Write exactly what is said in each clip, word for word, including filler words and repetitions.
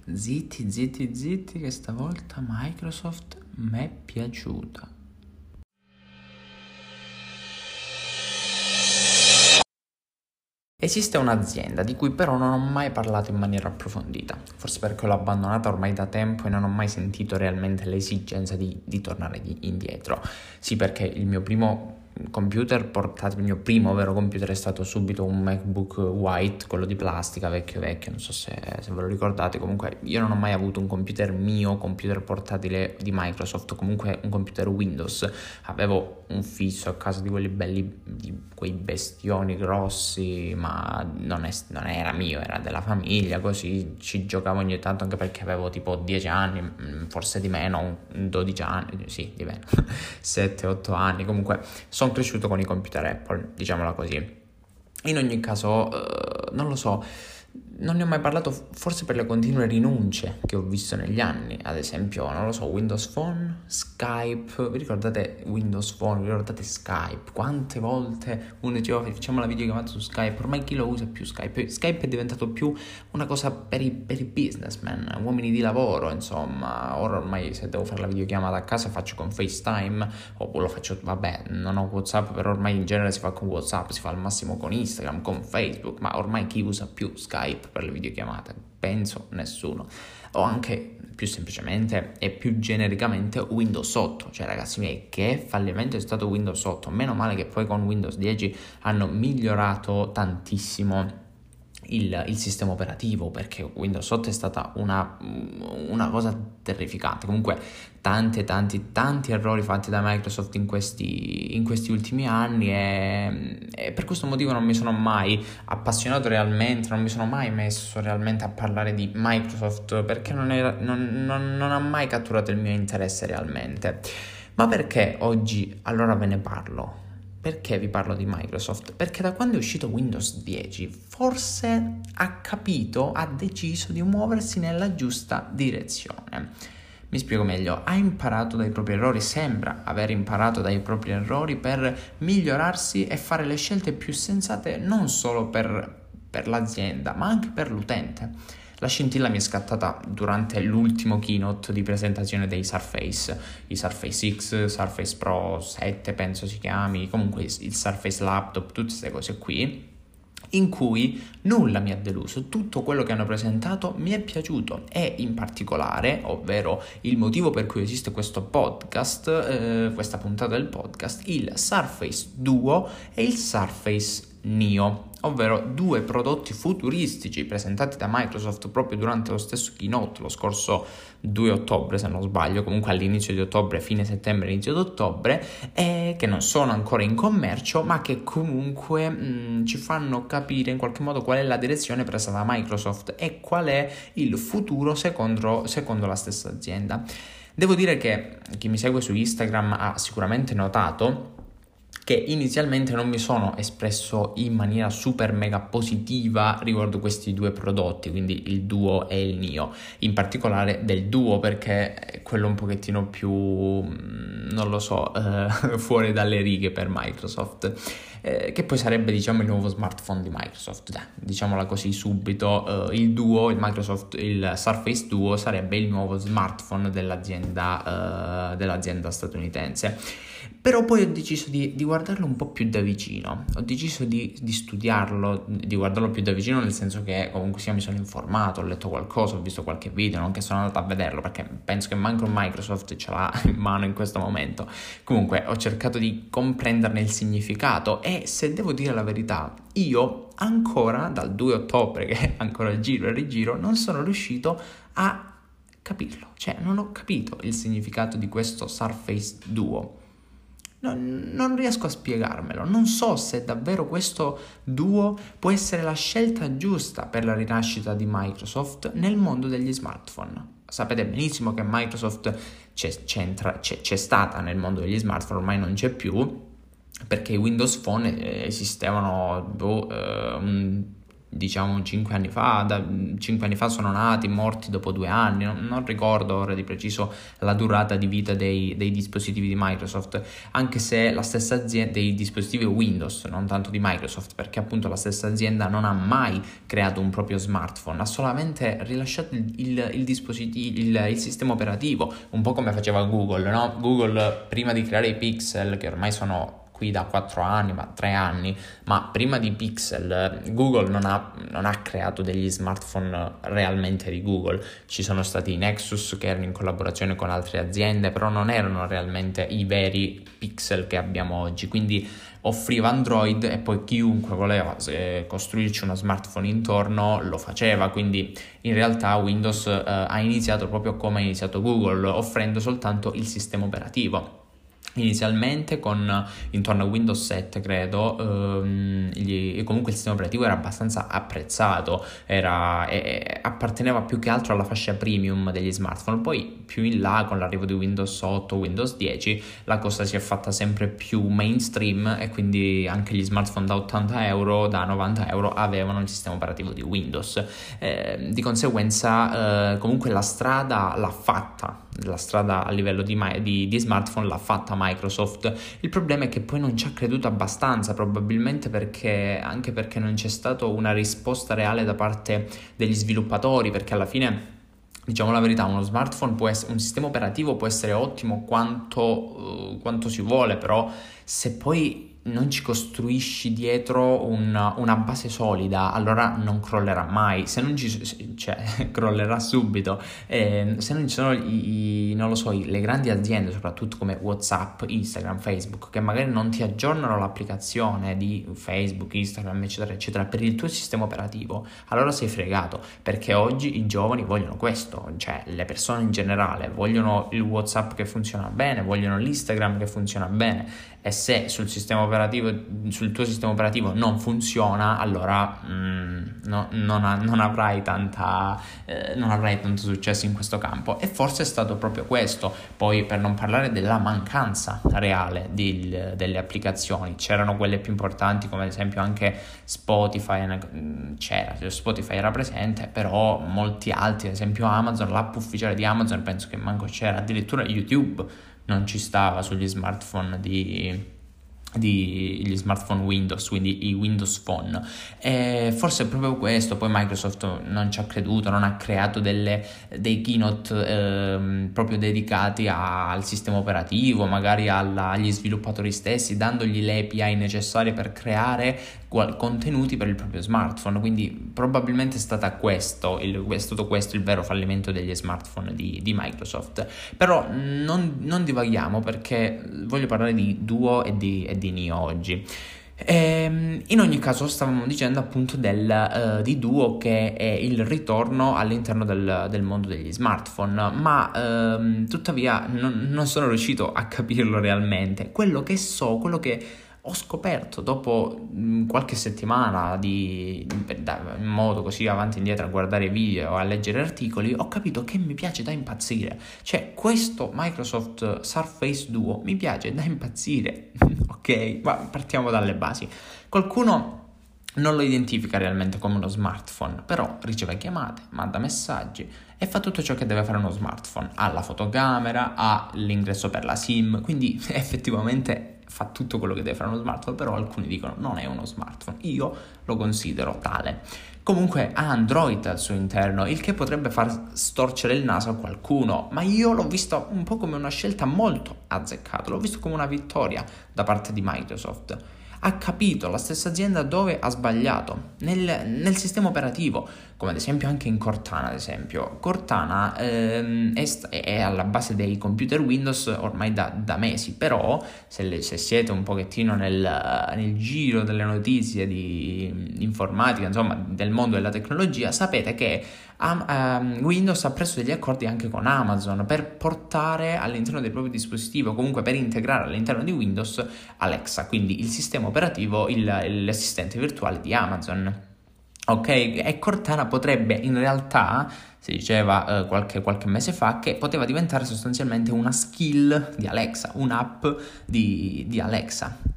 Zitti, zitti, zitti, che stavolta Microsoft mi è piaciuta. Esiste un'azienda di cui però non ho mai parlato in maniera approfondita, forse perché l'ho abbandonata ormai da tempo e non ho mai sentito realmente l'esigenza di, di tornare di, indietro. Sì, perché il mio primo computer portatile, il mio primo vero computer è stato subito un MacBook White, quello di plastica, vecchio vecchio, non so se, se ve lo ricordate. Comunque io non ho mai avuto un computer mio, computer portatile di Microsoft, comunque un computer Windows. Avevo un fisso a casa di quelli belli, di quei bestioni grossi, ma non, è, non era mio, era della famiglia, così ci giocavo ogni tanto, anche perché avevo tipo dieci anni, forse di meno, dodici anni, sì, di meno, sette otto anni, comunque sono cresciuto con i computer Apple, diciamola così. In ogni caso, eh, non lo so, non ne ho mai parlato, forse per le continue rinunce che ho visto negli anni. Ad esempio, non lo so, Windows Phone, Skype. Vi ricordate Windows Phone? Vi ricordate Skype? Quante volte uno diceva facciamo la videochiamata su Skype? Ormai chi lo usa più Skype? Skype è diventato più una cosa per i, per i businessmen, uomini di lavoro, insomma. Ora ormai se devo fare la videochiamata a casa faccio con FaceTime, o lo faccio, vabbè, non ho WhatsApp, però ormai in genere si fa con WhatsApp, si fa al massimo con Instagram, con Facebook, ma ormai chi usa più Skype per le videochiamate? Penso nessuno. O anche più semplicemente e più genericamente Windows otto. Cioè, ragazzi miei, che fallimento è stato Windows otto. Meno male che poi con Windows dieci hanno migliorato tantissimo Il, il sistema operativo, perché Windows otto è stata una, una cosa terrificante. Comunque tanti tanti tanti errori fatti da Microsoft in questi, in questi ultimi anni e, e per questo motivo non mi sono mai appassionato realmente, non mi sono mai messo realmente a parlare di Microsoft, perché non, era, non, non, non ha mai catturato il mio interesse realmente. Ma perché oggi allora ve ne parlo? Perché vi parlo di Microsoft? Perché da quando è uscito Windows dieci forse ha capito, ha deciso di muoversi nella giusta direzione. Mi spiego meglio, ha imparato dai propri errori, sembra aver imparato dai propri errori per migliorarsi e fare le scelte più sensate non solo per, per l'azienda, ma anche per l'utente. La scintilla mi è scattata durante l'ultimo keynote di presentazione dei Surface, i Surface X, Surface Pro sette penso si chiami, comunque il Surface Laptop, tutte queste cose qui, in cui nulla mi ha deluso, tutto quello che hanno presentato mi è piaciuto e in particolare, ovvero il motivo per cui esiste questo podcast, eh, questa puntata del podcast, il Surface Duo e il Surface Neo, ovvero due prodotti futuristici presentati da Microsoft proprio durante lo stesso keynote lo scorso due ottobre, se non sbaglio, comunque all'inizio di ottobre, fine settembre, inizio di ottobre, e che non sono ancora in commercio, ma che comunque mh, ci fanno capire in qualche modo qual è la direzione presa da Microsoft e qual è il futuro secondo, secondo la stessa azienda. Devo dire che chi mi segue su Instagram ha sicuramente notato che inizialmente non mi sono espresso in maniera super mega positiva riguardo questi due prodotti, quindi il Duo e il Neo, in particolare del Duo perché è quello un pochettino più, non lo so, eh, fuori dalle righe per Microsoft, eh, che poi sarebbe diciamo il nuovo smartphone di Microsoft, Dai, diciamola così subito, eh, il Duo, il Microsoft, il Surface Duo sarebbe il nuovo smartphone dell'azienda, eh, dell'azienda statunitense. Però poi ho deciso di, di guardarlo un po' più da vicino, ho deciso di, di studiarlo, di guardarlo più da vicino nel senso che comunque sia mi sono informato, ho letto qualcosa, ho visto qualche video, non che sono andato a vederlo perché penso che manco Microsoft ce l'ha in mano in questo momento. Comunque ho cercato di comprenderne il significato e se devo dire la verità, io ancora dal due ottobre che ancora giro e rigiro non sono riuscito a capirlo, cioè non ho capito il significato di questo Surface Duo. Non, non riesco a spiegarmelo, non so se davvero questo Duo può essere la scelta giusta per la rinascita di Microsoft nel mondo degli smartphone. Sapete benissimo che Microsoft c'è, c'entra, c'è, c'è stata nel mondo degli smartphone, ormai non c'è più, perché i Windows Phone esistevano boh, eh, un diciamo cinque anni fa, da cinque anni fa sono nati, morti dopo due anni, non, non ricordo ora di preciso la durata di vita dei, dei dispositivi di Microsoft, anche se la stessa azienda, dei dispositivi Windows, non tanto di Microsoft, perché appunto la stessa azienda non ha mai creato un proprio smartphone, ha solamente rilasciato il, il, il dispositivo, il, il sistema operativo, un po' come faceva Google, no? Google prima di creare i Pixel, che ormai sono qui da quattro anni, ma tre anni, ma prima di Pixel Google non ha, non ha creato degli smartphone realmente di Google. Ci sono stati i Nexus che erano in collaborazione con altre aziende, però non erano realmente i veri Pixel che abbiamo oggi, quindi offriva Android e poi chiunque voleva eh, costruirci uno smartphone intorno lo faceva, quindi in realtà Windows eh, ha iniziato proprio come ha iniziato Google, offrendo soltanto il sistema operativo. Inizialmente con intorno a Windows sette credo ehm, gli, comunque il sistema operativo era abbastanza apprezzato, era, e, apparteneva più che altro alla fascia premium degli smartphone. Poi più in là con l'arrivo di Windows otto, Windows dieci la cosa si è fatta sempre più mainstream e quindi anche gli smartphone da ottanta euro, da novanta euro avevano il sistema operativo di Windows. Eh, di conseguenza eh, comunque la strada l'ha fatta, la strada a livello di, di, di smartphone l'ha fatta Microsoft. Il problema è che poi non ci ha creduto abbastanza, probabilmente perché anche perché non c'è stata una risposta reale da parte degli sviluppatori, perché alla fine, diciamo la verità, uno smartphone può essere, un sistema operativo può essere ottimo quanto, uh, quanto si vuole, però se poi non ci costruisci dietro una, una base solida, allora non crollerà mai. Se non ci, cioè, crollerà subito. Eh, se non ci sono i, i, non lo so, le grandi aziende, soprattutto come WhatsApp, Instagram, Facebook, che magari non ti aggiornano l'applicazione di Facebook, Instagram, eccetera, eccetera, per il tuo sistema operativo, allora sei fregato, perché oggi i giovani vogliono questo, cioè le persone in generale vogliono il WhatsApp che funziona bene, vogliono l'Instagram che funziona bene. E se sul sistema operativo, sul tuo sistema operativo non funziona, allora mm, no, non, ha, non avrai tanta eh, non avrai tanto successo in questo campo. E forse è stato proprio questo. Poi, per non parlare della mancanza reale di, delle applicazioni, c'erano quelle più importanti, come ad esempio anche Spotify, c'era Spotify era presente, però molti altri, ad esempio Amazon, l'app ufficiale di Amazon penso che manco c'era, addirittura YouTube non ci stava sugli smartphone di, di gli smartphone Windows, quindi i Windows Phone. E forse è proprio questo. Poi Microsoft non ci ha creduto, non ha creato delle, dei keynote ehm, proprio dedicati a, al sistema operativo, magari alla, agli sviluppatori stessi, dandogli le A P I necessarie per creare contenuti per il proprio smartphone. Quindi probabilmente è stata questo il, è stato questo il vero fallimento degli smartphone di, di Microsoft. Però non, non divaghiamo, perché voglio parlare di Duo e di, e di Neo oggi. E in ogni caso stavamo dicendo appunto del, uh, di Duo, che è il ritorno all'interno del, del mondo degli smartphone, ma uh, tuttavia non, non sono riuscito a capirlo realmente. Quello che so, quello che ho scoperto dopo mh, qualche settimana di, da, in modo così avanti e indietro a guardare video, a leggere articoli, ho capito che mi piace da impazzire. Cioè, questo Microsoft Surface Duo mi piace da impazzire. Ok, ma partiamo dalle basi. Qualcuno non lo identifica realmente come uno smartphone, però riceve chiamate, manda messaggi e fa tutto ciò che deve fare uno smartphone. Ha la fotocamera, ha l'ingresso per la SIM, quindi effettivamente fa tutto quello che deve fare uno smartphone. Però alcuni dicono non è uno smartphone, io lo considero tale. Comunque ha Android al suo interno, il che potrebbe far storcere il naso a qualcuno, ma io l'ho visto un po' come una scelta molto azzeccata, l'ho visto come una vittoria da parte di Microsoft. Ha capito, la stessa azienda, dove ha sbagliato nel, nel sistema operativo, come ad esempio anche in Cortana. Ad esempio Cortana ehm, è, è alla base dei computer Windows ormai da, da mesi, però se, le, se siete un pochettino nel, nel giro delle notizie di informatica, insomma del mondo della tecnologia, sapete che um, um, Windows ha preso degli accordi anche con Amazon per portare all'interno del proprio dispositivo, comunque per integrare all'interno di Windows Alexa, quindi il sistema operativo, il, l'assistente virtuale di Amazon. Ok, e Cortana potrebbe in realtà, si diceva eh, qualche, qualche mese fa, che poteva diventare sostanzialmente una skill di Alexa, un'app di, di Alexa.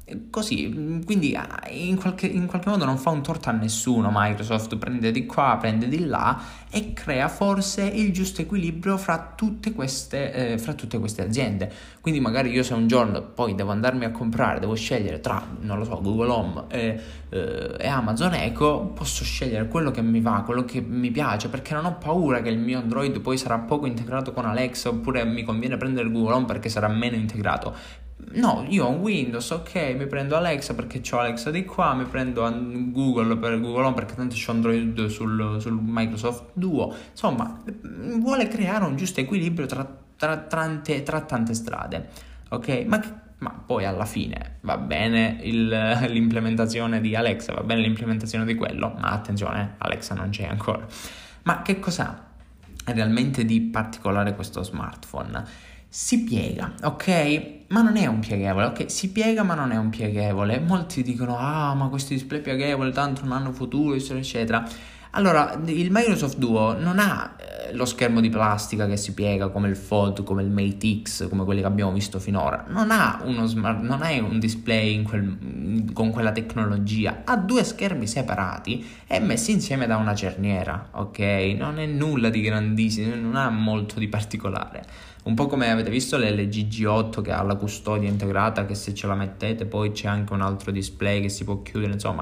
Così, quindi in qualche, in qualche modo non fa un torto a nessuno. Microsoft prende di qua, prende di là e crea forse il giusto equilibrio fra tutte queste, eh, fra tutte queste aziende. Quindi magari io se un giorno poi devo andarmi a comprare, devo scegliere tra, non lo so, Google Home e, eh, e Amazon Echo, posso scegliere quello che mi va, quello che mi piace, perché non ho paura che il mio Android poi sarà poco integrato con Alexa, oppure mi conviene prendere Google Home perché sarà meno integrato. No, io ho un Windows, ok, mi prendo Alexa perché ho Alexa di qua, mi prendo Google per Google Home perché tanto c'ho Android sul, sul Microsoft Duo. Insomma, vuole creare un giusto equilibrio tra, tra, tante, tra tante strade, ok? Ma, ma poi alla fine va bene il, l'implementazione di Alexa, va bene l'implementazione di quello, ma attenzione, Alexa non c'è ancora. Ma che cos'ha realmente di particolare questo smartphone? Si piega, ok? Ma non è un pieghevole, ok? Si piega ma non è un pieghevole. Molti dicono, ah, ma questi display pieghevoli tanto non hanno futuro, eccetera, eccetera. Allora, il Microsoft Duo non ha eh, lo schermo di plastica che si piega come il Fold, come il Mate X, come quelli che abbiamo visto finora. Non ha uno smart, non è un display in quel, con quella tecnologia. Ha due schermi separati e messi insieme da una cerniera, ok? Non è nulla di grandissimo, non ha molto di particolare. Un po' come avete visto l'L G G otto che ha la custodia integrata, che se ce la mettete poi c'è anche un altro display che si può chiudere, insomma,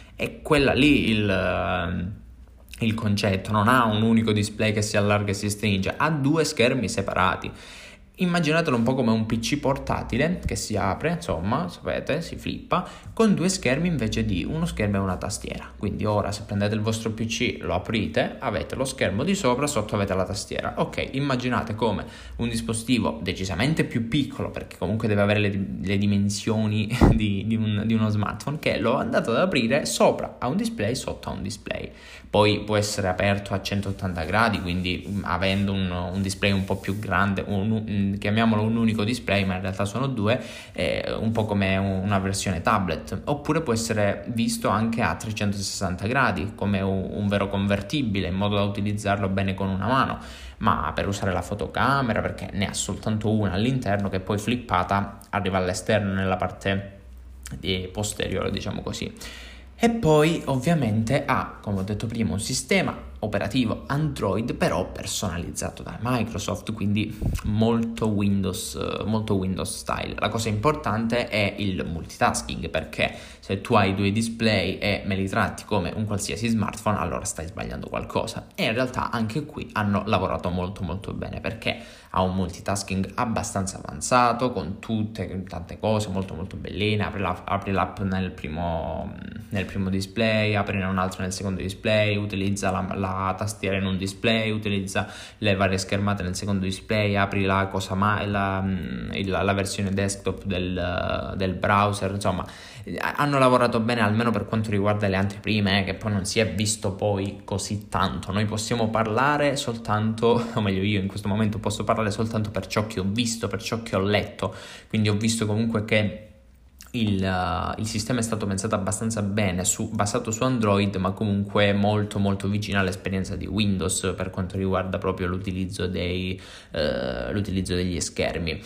è quella lì il, il concetto. Non ha un unico display che si allarga e si stringe, ha due schermi separati. Immaginatelo un po' come un P C portatile che si apre, insomma, sapete, si flippa, con due schermi invece di uno schermo e una tastiera. Quindi ora se prendete il vostro P C, lo aprite, avete lo schermo di sopra, sotto avete la tastiera. Ok, immaginate come un dispositivo decisamente più piccolo, perché comunque deve avere le, le dimensioni di, di, un, di uno smartphone, che lo andate ad aprire, sopra a un display, sotto a un display. Poi può essere aperto a centottanta gradi, quindi avendo un, un display un po' più grande, un, un, chiamiamolo un unico display, ma in realtà sono due, eh, un po' come una versione tablet. Oppure può essere visto anche a trecentosessanta gradi, come un, un vero convertibile, in modo da utilizzarlo bene con una mano, ma per usare la fotocamera, perché ne ha soltanto una all'interno, che poi flippata arriva all'esterno nella parte di posteriore, diciamo così. E poi ovviamente ha, come ho detto prima, un sistema operativo Android però personalizzato da Microsoft, quindi molto Windows, molto Windows style. La cosa importante è il multitasking, perché se tu hai due display e me li tratti come un qualsiasi smartphone, allora stai sbagliando qualcosa. E in realtà anche qui hanno lavorato molto molto bene, perché ha un multitasking abbastanza avanzato con tutte tante cose molto molto belline. Apri, la, apri l'app nel primo, nel primo display, apri un altro nel secondo display, utilizza la, la tastiera in un display, utilizza le varie schermate nel secondo display, apri la cosa ma la, la, la versione desktop del, del browser. Insomma, hanno lavorato bene almeno per quanto riguarda le anteprime, eh, che poi non si è visto poi così tanto. Noi possiamo parlare soltanto, o meglio io in questo momento posso parlare soltanto per ciò che ho visto, per ciò che ho letto, quindi ho visto comunque che Il, uh, il sistema è stato pensato abbastanza bene, su, basato su Android, ma comunque molto molto vicino all'esperienza di Windows per quanto riguarda proprio l'utilizzo, dei, uh, l'utilizzo degli schermi.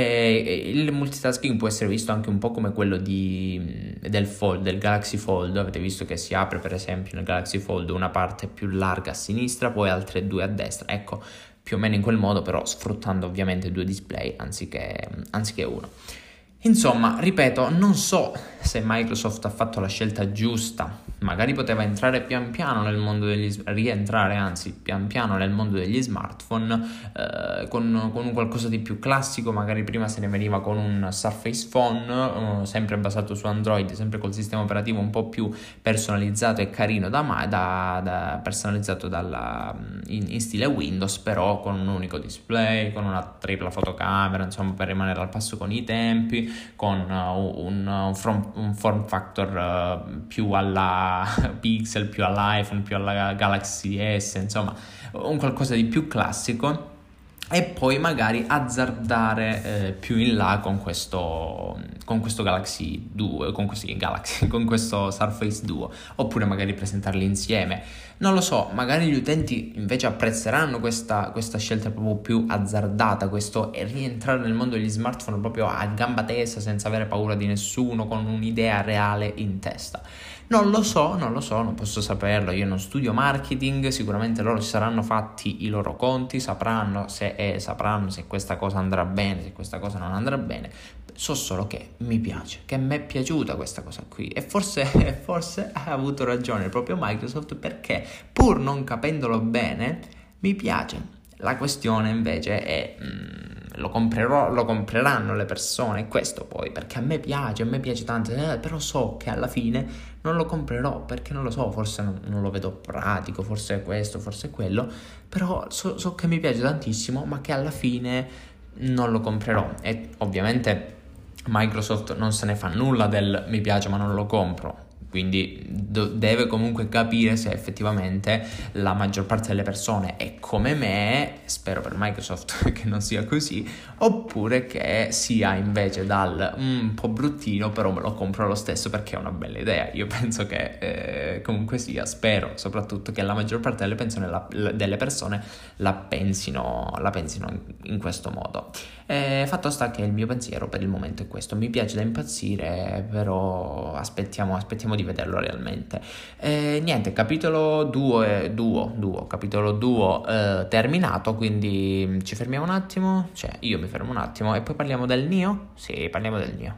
E il multitasking può essere visto anche un po' come quello di, del Fold, del Galaxy Fold. Avete visto che si apre per esempio nel Galaxy Fold una parte più larga a sinistra, poi altre due a destra. Ecco, più o meno in quel modo, però sfruttando ovviamente due display anziché, anziché uno. Insomma, ripeto, non so se Microsoft ha fatto la scelta giusta. Magari poteva entrare pian piano nel mondo degli rientrare anzi pian piano nel mondo degli smartphone eh, con, con un qualcosa di più classico. Magari prima se ne veniva con un Surface Phone eh, sempre basato su Android, sempre col sistema operativo un po' più personalizzato e carino da, da, da personalizzato dalla, in, in stile Windows, però con un unico display, con una tripla fotocamera, insomma, per rimanere al passo con i tempi, con uh, un, un, form, un form factor uh, più alla Pixel, più all'iPhone, più alla Galaxy S, insomma un qualcosa di più classico. e poi magari azzardare eh, più in là con questo, con questo Galaxy Duo, con questo, Galaxy, con questo Surface Duo, oppure magari presentarli insieme. Non lo so, magari gli utenti invece apprezzeranno questa, questa scelta proprio più azzardata, questo rientrare nel mondo degli smartphone proprio a gamba tesa, senza avere paura di nessuno, con un'idea reale in testa. Non lo so, non lo so, non posso saperlo, io non studio marketing, sicuramente loro si saranno fatti i loro conti, sapranno se, è, sapranno se questa cosa andrà bene, se questa cosa non andrà bene. So solo che mi piace, che mi è piaciuta questa cosa qui, e forse, forse ha avuto ragione proprio Microsoft, perché pur non capendolo bene mi piace. La questione invece è mh, lo comprerò, lo compreranno le persone, questo poi, perché a me piace, a me piace tanto, eh, però so che alla fine non lo comprerò, perché non lo so, forse non, non lo vedo pratico, forse è questo, forse è quello, però so, so che mi piace tantissimo, ma che alla fine non lo comprerò. E ovviamente Microsoft non se ne fa nulla del mi piace ma non lo compro, quindi do- deve comunque capire se effettivamente la maggior parte delle persone è come me, spero per Microsoft che non sia così, oppure che sia invece dal mm, un po' bruttino, però me lo compro lo stesso perché è una bella idea. Io penso che eh, comunque sia, spero soprattutto che la maggior parte delle, pensione, la, delle persone la pensino, la pensino in, in questo modo. Eh, fatto sta che il mio pensiero per il momento è questo, mi piace da impazzire, però aspettiamo, aspettiamo di vederlo realmente. Eh, niente, capitolo due, duo, duo, capitolo duo eh, terminato, quindi ci fermiamo un attimo, cioè io mi fermo un attimo e poi parliamo del Neo? Sì, parliamo del Neo.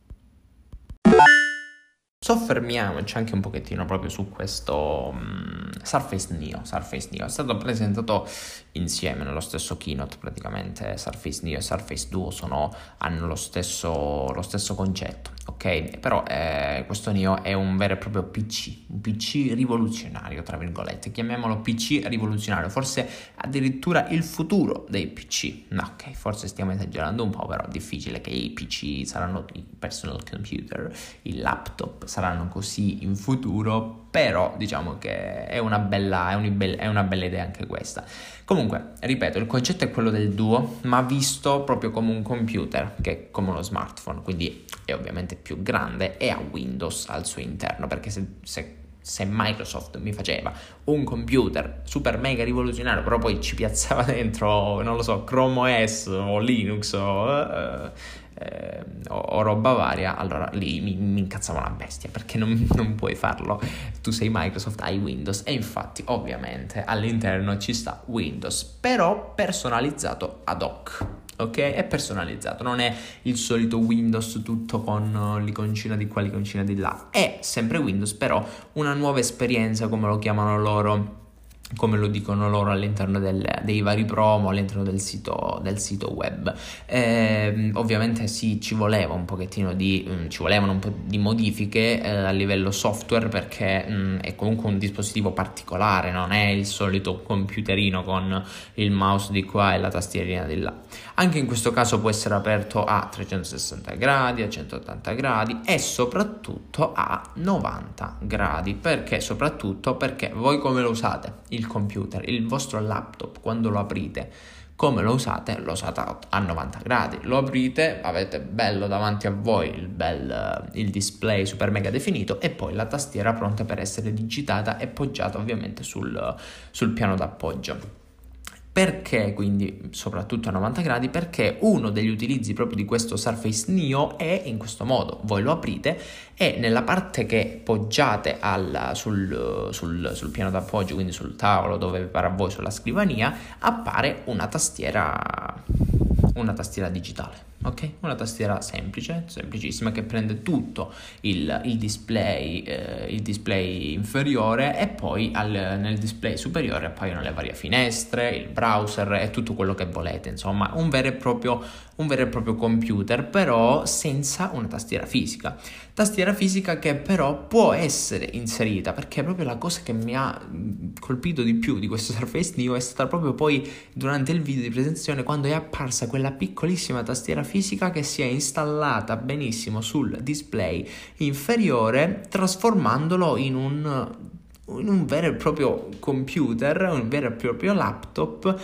Soffermiamoci anche un pochettino proprio su questo um, Surface Neo. Surface Neo è stato presentato insieme nello stesso keynote, praticamente Surface Neo e Surface Duo sono, hanno lo stesso, lo stesso concetto, ok? Però eh, questo Neo è un vero e proprio P C, un P C rivoluzionario, tra virgolette, chiamiamolo P C rivoluzionario, forse addirittura il futuro dei P C. No, ok, forse stiamo esagerando un po', però è difficile che i P C saranno i personal computer, i laptop saranno così in futuro, però diciamo che è una bella, è, un, è una bella idea anche questa. Comunque, ripeto, il concetto è quello del Duo, ma visto proprio come un computer, che è come uno smartphone, quindi è ovviamente più grande e ha Windows al suo interno, perché se, se, se Microsoft mi faceva un computer super mega rivoluzionario, però poi ci piazzava dentro, non lo so, Chrome O S o Linux o... Uh, Eh, o, o roba varia, allora lì mi, mi incazzava una bestia, perché non, non puoi farlo. Tu sei Microsoft, hai Windows, e infatti ovviamente all'interno ci sta Windows, però personalizzato ad hoc, ok? È personalizzato, non è il solito Windows tutto con l'iconcina di qua, l'iconcina di là, è sempre Windows, però una nuova esperienza, come lo chiamano loro, come lo dicono loro all'interno del, dei vari promo, all'interno del sito, del sito web. Eh, ovviamente sì, ci voleva un pochettino di mh, ci volevano un po' di modifiche eh, a livello software, perché mh, è comunque un dispositivo particolare, non è il solito computerino con il mouse di qua e la tastierina di là. Anche in questo caso può essere aperto a trecentosessanta gradi, a centottanta gradi e soprattutto a novanta gradi. Perché? Soprattutto perché voi come lo usate? Il computer, il vostro laptop, quando lo aprite, come lo usate? Lo usate a novanta gradi, lo aprite, avete bello davanti a voi il bel il display super mega definito e poi la tastiera pronta per essere digitata e poggiata ovviamente sul, sul piano d'appoggio. Perché quindi soprattutto a novanta gradi? Perché uno degli utilizzi proprio di questo Surface Neo è in questo modo: voi lo aprite e nella parte che poggiate al, sul, sul, sul piano d'appoggio, quindi sul tavolo dove vi pare a voi, sulla scrivania, appare una tastiera una tastiera digitale, ok? Una tastiera semplice, semplicissima, che prende tutto il, il display eh, il display inferiore e poi al, nel display superiore appaiono le varie finestre, il browser e tutto quello che volete, insomma un vero e proprio un vero e proprio computer, però senza una tastiera fisica. Tastiera fisica che però può essere inserita, perché proprio la cosa che mi ha colpito di più di questo Surface Neo è stata proprio poi durante il video di presentazione, quando è apparsa quella piccolissima tastiera fisica che si è installata benissimo sul display inferiore, trasformandolo in un in un vero e proprio computer, un vero e proprio laptop,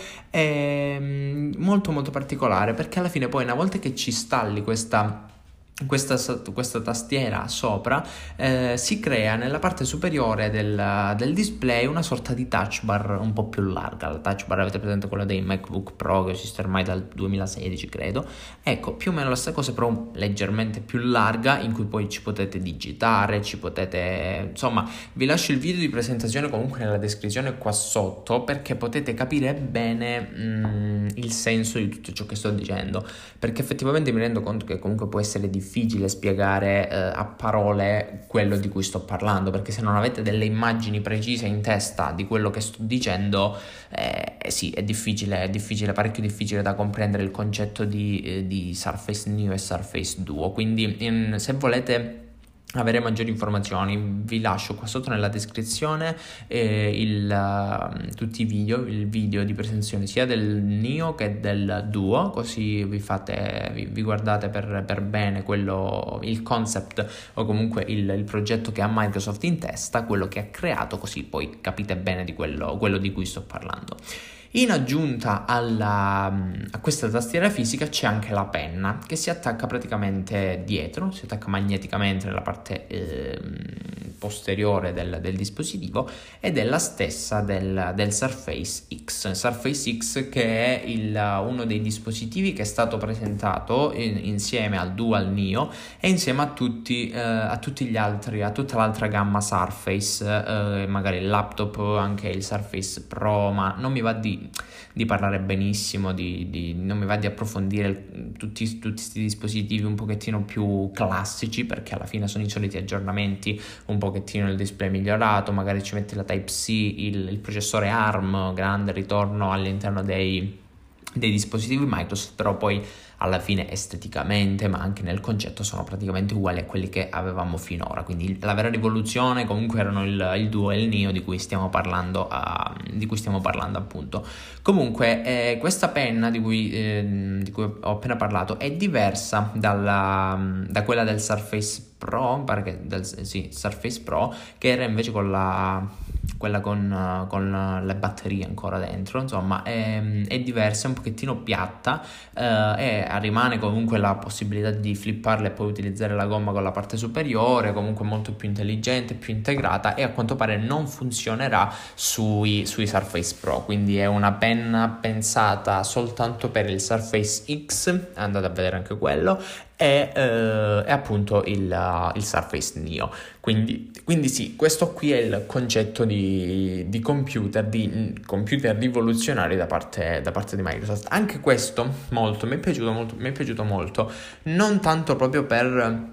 è molto molto particolare, perché alla fine poi una volta che ci installi questa Questa, questa tastiera sopra, eh, si crea nella parte superiore del, del display una sorta di touch bar un po' più larga. La touch bar, avete presente quella dei MacBook Pro che esiste ormai dal duemilasedici, credo? Ecco, più o meno la stessa cosa, però leggermente più larga, in cui poi ci potete digitare, ci potete... Insomma, vi lascio il video di presentazione comunque nella descrizione qua sotto, perché potete capire bene mm, il senso di tutto ciò che sto dicendo, perché effettivamente mi rendo conto che comunque può essere difficile difficile spiegare eh, a parole quello di cui sto parlando, perché se non avete delle immagini precise in testa di quello che sto dicendo, eh, sì, è difficile, è difficile, parecchio difficile da comprendere il concetto di, eh, di Surface Neo e Surface Duo. Quindi in, se volete avere maggiori informazioni, vi lascio qua sotto nella descrizione eh, il, uh, tutti i video, il video di presentazione sia del Neo che del Duo, così vi fate, vi, vi guardate per, per bene quello, il concept o comunque il, il progetto che ha Microsoft in testa, quello che ha creato, così poi capite bene di quello, quello di cui sto parlando. In aggiunta alla, a questa tastiera fisica c'è anche la penna, che si attacca praticamente dietro, si attacca magneticamente nella parte eh, posteriore del, del dispositivo, ed è la stessa del, del Surface X. Surface X, che è il, uno dei dispositivi che è stato presentato in, insieme al Dual Neo e insieme a tutti, eh, a tutti gli altri, a tutta l'altra gamma Surface, eh, magari il laptop, anche il Surface Pro, ma non mi va di di parlare benissimo, di, di, non mi va di approfondire tutti, tutti questi dispositivi un pochettino più classici, perché alla fine sono i soliti aggiornamenti, un pochettino il display migliorato, magari ci metti la Type-C, il, il processore ARM, grande ritorno all'interno dei, dei dispositivi Microsoft, però poi alla fine esteticamente ma anche nel concetto sono praticamente uguali a quelli che avevamo finora. Quindi la vera rivoluzione comunque erano il, il Duo e il Neo di cui stiamo parlando, uh, di cui stiamo parlando appunto. Comunque eh, questa penna di cui, eh, di cui ho appena parlato è diversa dalla, da quella del Surface Pro, pare che del sì, Surface Pro, che era invece con la quella con, con le batterie ancora dentro, insomma è, è diversa, è un pochettino piatta, eh, e rimane comunque la possibilità di flipparla e poi utilizzare la gomma con la parte superiore, comunque molto più intelligente, più integrata, e a quanto pare non funzionerà sui, sui Surface Pro, quindi è una penna pensata soltanto per il Surface X, andate a vedere anche quello, e, eh, e appunto il, uh, il Surface Neo. Quindi, quindi sì, questo qui è il concetto di, di computer, di computer rivoluzionari da parte, da parte di Microsoft. Anche questo molto, mi è piaciuto molto, mi è piaciuto molto, non tanto proprio per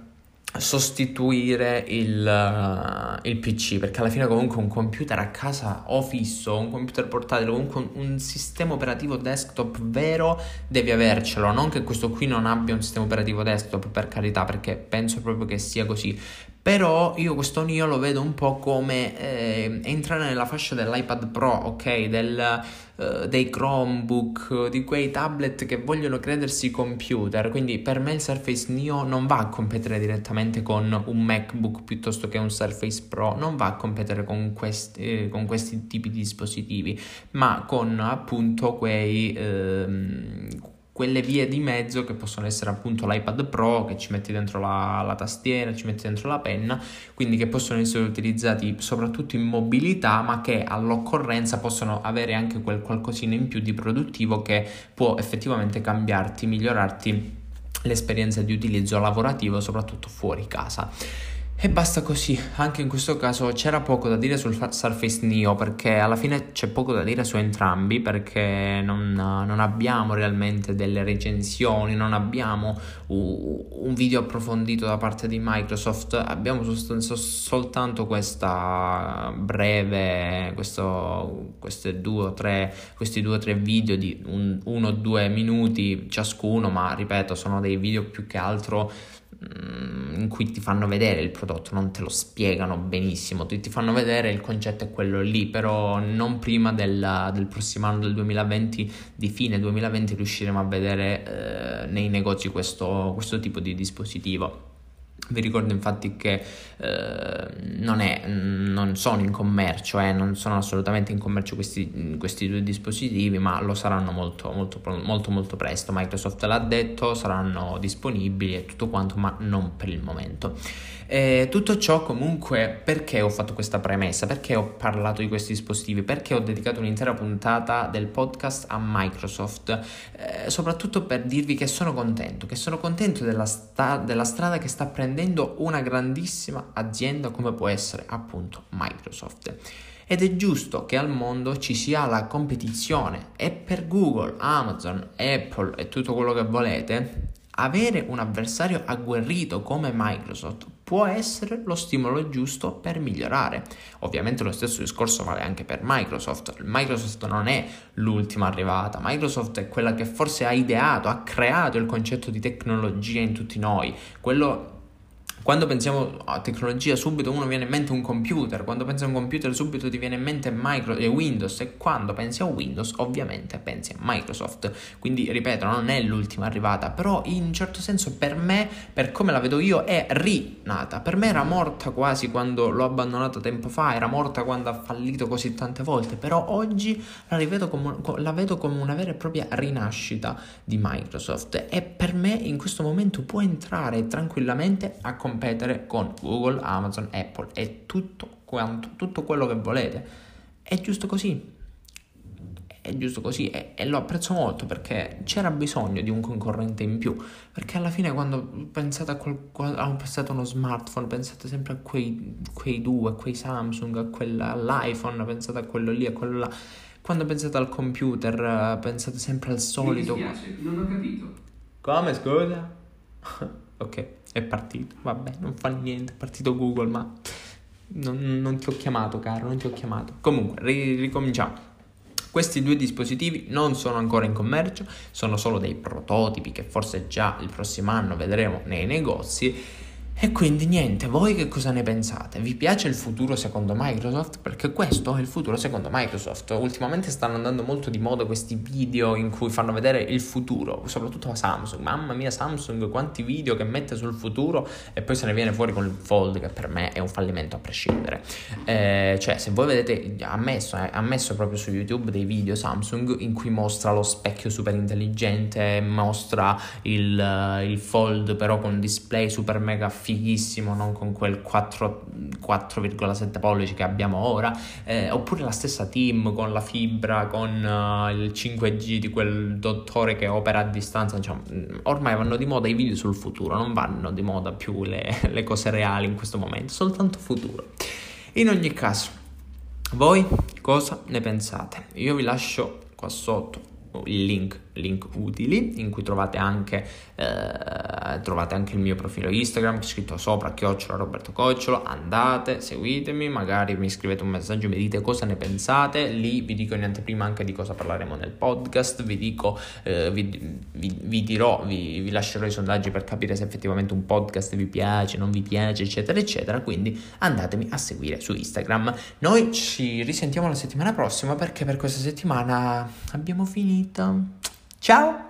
sostituire il, uh, il P C, perché alla fine comunque un computer a casa o fisso, un computer portatile, comunque un, un sistema operativo desktop vero devi avercelo. Non che questo qui non abbia un sistema operativo desktop, per carità, perché penso proprio che sia così, però io questo Neo lo vedo un po' come eh, entrare nella fascia dell'iPad Pro, ok, del, uh, dei Chromebook, di quei tablet che vogliono credersi computer. Quindi per me il Surface Neo non va a competere direttamente con un MacBook piuttosto che un Surface Pro, non va a competere con questi, eh, con questi tipi di dispositivi, ma con appunto quei... Ehm, quelle vie di mezzo che possono essere appunto l'iPad Pro, che ci metti dentro la, la tastiera, ci metti dentro la penna, quindi che possono essere utilizzati soprattutto in mobilità, ma che all'occorrenza possono avere anche quel qualcosina in più di produttivo che può effettivamente cambiarti, migliorarti l'esperienza di utilizzo lavorativo, soprattutto fuori casa. E basta così. Anche in questo caso c'era poco da dire sul Surface Neo, perché alla fine c'è poco da dire su entrambi, perché non, non abbiamo realmente delle recensioni, non abbiamo un video approfondito da parte di Microsoft, abbiamo soltanto questa breve, questo, queste due o tre, questi due o tre video di un, uno o due minuti ciascuno, ma ripeto, sono dei video più che altro in cui ti fanno vedere il prodotto, non te lo spiegano benissimo, ti, ti fanno vedere il concetto è quello lì, però non prima del, del prossimo anno, del duemilaventi, di fine duemilaventi riusciremo a vedere eh, nei negozi questo, questo tipo di dispositivo. Vi ricordo infatti che eh, non, è, non sono in commercio, eh, non sono assolutamente in commercio questi, questi due dispositivi, ma lo saranno molto, molto, molto, molto presto. Microsoft l'ha detto, saranno disponibili e tutto quanto, ma non per il momento. Eh, tutto ciò comunque, perché ho fatto questa premessa? Perché ho parlato di questi dispositivi? Perché ho dedicato un'intera puntata del podcast a Microsoft? Eh, soprattutto per dirvi che sono contento, che sono contento della, sta- della strada che sta prendendo una grandissima azienda come può essere appunto Microsoft. Ed è giusto che al mondo ci sia la competizione, e per Google, Amazon, Apple e tutto quello che volete, avere un avversario agguerrito come Microsoft può essere lo stimolo giusto per migliorare. Ovviamente lo stesso discorso vale anche per Microsoft. Microsoft non è l'ultima arrivata, Microsoft è quella che forse ha ideato, ha creato il concetto di tecnologia in tutti noi, quello. Quando pensiamo a tecnologia subito uno viene in mente un computer, quando pensi a un computer subito ti viene in mente Micro- eh, Windows, e quando pensi a Windows ovviamente pensi a Microsoft. Quindi ripeto, non è l'ultima arrivata, però in un certo senso per me, per come la vedo io, è rinata. Per me era morta quasi quando l'ho abbandonata tempo fa, era morta quando ha fallito così tante volte, però oggi la rivedo come, la vedo come una vera e propria rinascita di Microsoft, e per me in questo momento può entrare tranquillamente a competere con Google, Amazon, Apple e tutto quanto, tutto quello che volete. È giusto così, è giusto così e, e lo apprezzo molto, perché c'era bisogno di un concorrente in più, perché alla fine quando pensate a, quel, quando pensate a uno smartphone pensate sempre a quei, quei due, a quei Samsung, a quella, all'iPhone, pensate a quello lì, a quello là. Quando pensate al computer pensate sempre al solito. Mi dispiace, non ho capito. Come, scusa? Ok, è partito, vabbè, non fa niente, è partito Google, ma non, non ti ho chiamato, caro, non ti ho chiamato. Comunque, ri- ricominciamo. Questi due dispositivi non sono ancora in commercio, sono solo dei prototipi che forse già il prossimo anno vedremo nei negozi. E quindi niente, voi che cosa ne pensate? Vi piace il futuro secondo Microsoft? Perché questo è il futuro secondo Microsoft. Ultimamente stanno andando molto di moda questi video in cui fanno vedere il futuro, soprattutto a Samsung. Mamma mia, Samsung, quanti video che mette sul futuro, e poi se ne viene fuori con il Fold, che per me è un fallimento a prescindere. Eh, cioè, se voi vedete, ha messo, eh, ha messo proprio su YouTube dei video Samsung in cui mostra lo specchio super intelligente, mostra il, il Fold però con display super mega fighissimo, non con quel quattro virgola sette pollici che abbiamo ora, eh, oppure la stessa team con la fibra, con uh, il cinque G di quel dottore che opera a distanza. Diciamo, ormai vanno di moda i video sul futuro, non vanno di moda più le, le cose reali in questo momento, soltanto futuro. In ogni caso, voi cosa ne pensate? Io vi lascio qua sotto il link, link utili, in cui trovate anche eh, trovate anche il mio profilo Instagram scritto sopra, chiocciola Roberto Cocciolo. Andate, seguitemi, magari mi scrivete un messaggio, mi dite cosa ne pensate. Lì vi dico in anteprima anche di cosa parleremo nel podcast, vi dico eh, vi, vi, vi dirò, vi, vi lascerò i sondaggi per capire se effettivamente un podcast vi piace, non vi piace, eccetera eccetera. Quindi andatemi a seguire su Instagram. Noi ci risentiamo la settimana prossima, perché per questa settimana abbiamo finito. Ciao!